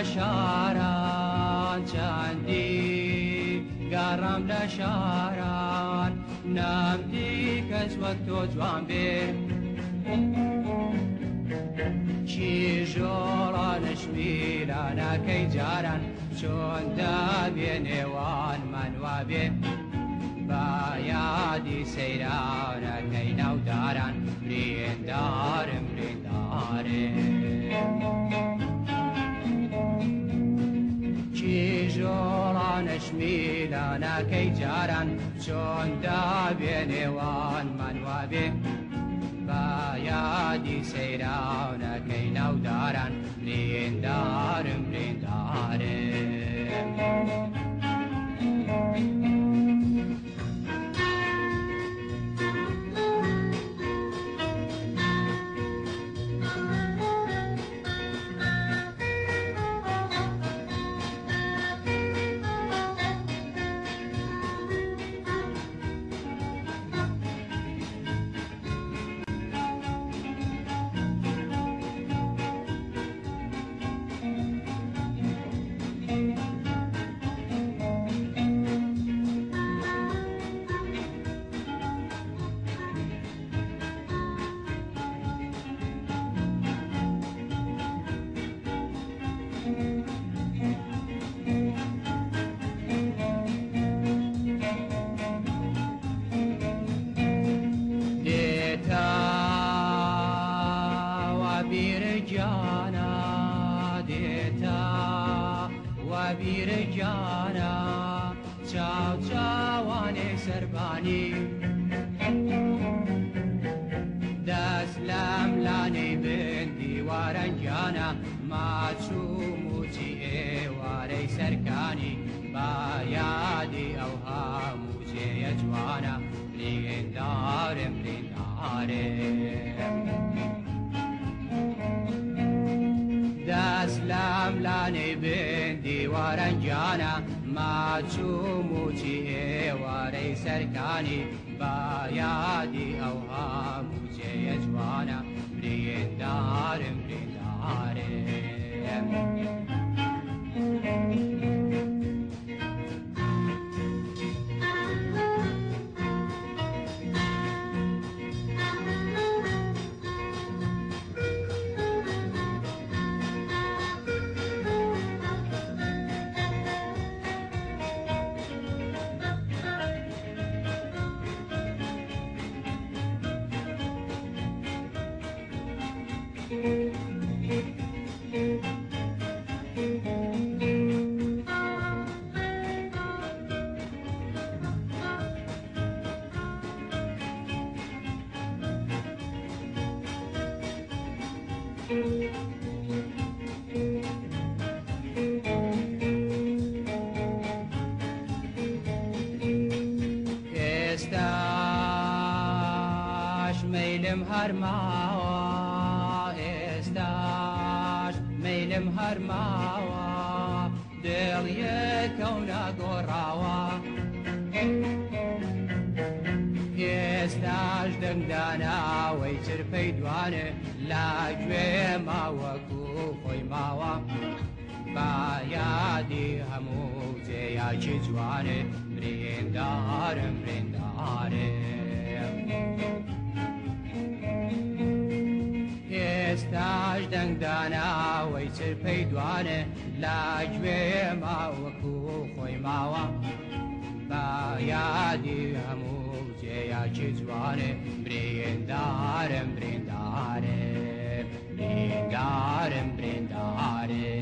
شاران چندی گەڕام لە شاران نامدی کەس وەک تۆ جوان بێ چیژۆڵانش میلانەکەی جاران چۆن دەبێ نێوانمان وابێ با یادی سەیرانەکەی ناوداران بریندارم بریندارێ چیژۆڵانش میلانەکەی جاران چۆن دەبێ نێوانمان وابێ با یادی سەیرانەکەی ناوداران بریندارم بریندارێ بیرجانا چاو چاوانێ سەربانی دەست لەم لانەی بن دیوارەنجانە ماچوو موچی ئێوارەی سەرکانی با یادی ئەو هەموو جێیە جوانە بریندارم بریندارێم دەست لەم لانەی بن دیوارەنجانە ماچوو موچی ئێوارەی سەرکانی با یادی ئەو هەموو جێیە جوانە بریندارم بریندارێم ئێستاش مەیلم هەرماوە ئێستاش مەیلم هەرماوە دڵ یەکەونە گۆڕاوە ئێستاش دەنگداناوەی چرپەی دوانێ لا گوێ ماوەکو خۆی ماوە با یادی هەموو جێیاکی جوانێ بریندارم بریندارێم ئێستاش دەنگداناوەی چرپەی دوانێ لا گوێ ماوەکو خۆی ماوە با یادی هەموو جێیاکی جوانێ بریندارم بریندارێم بریندارم بریندارێم